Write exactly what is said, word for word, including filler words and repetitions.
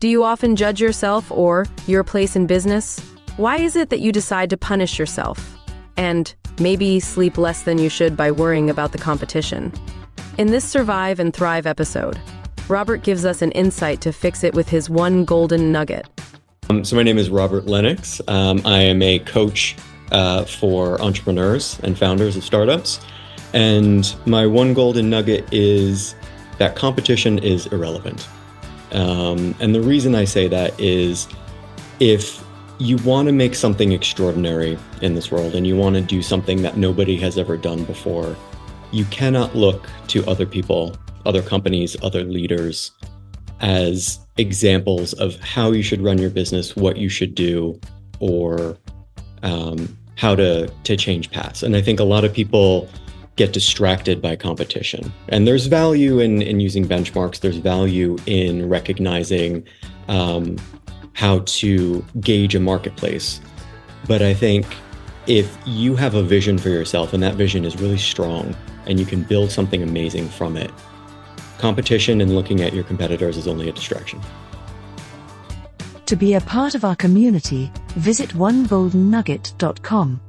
Do you often judge yourself or your place in business? Why is it that you decide to punish yourself and maybe sleep less than you should by worrying about the competition? In this Survive and Thrive episode, Robert gives us an insight to fix it with his one golden nugget. Um, so my name is Robert Lennox. Um, I am a coach uh, for entrepreneurs and founders of startups. And my one golden nugget is that competition is irrelevant. Um, and the reason I say that is if you want to make something extraordinary in this world and you want to do something that nobody has ever done before, you cannot look to other people, other companies, other leaders as examples of how you should run your business, what you should do, or um, how to, to change paths. And I think a lot of people get distracted by competition. And there's value in, in using benchmarks. There's value in recognizing um, how to gauge a marketplace. But I think if you have a vision for yourself and that vision is really strong and you can build something amazing from it, competition and looking at your competitors is only a distraction. To be a part of our community, visit one golden nugget dot com.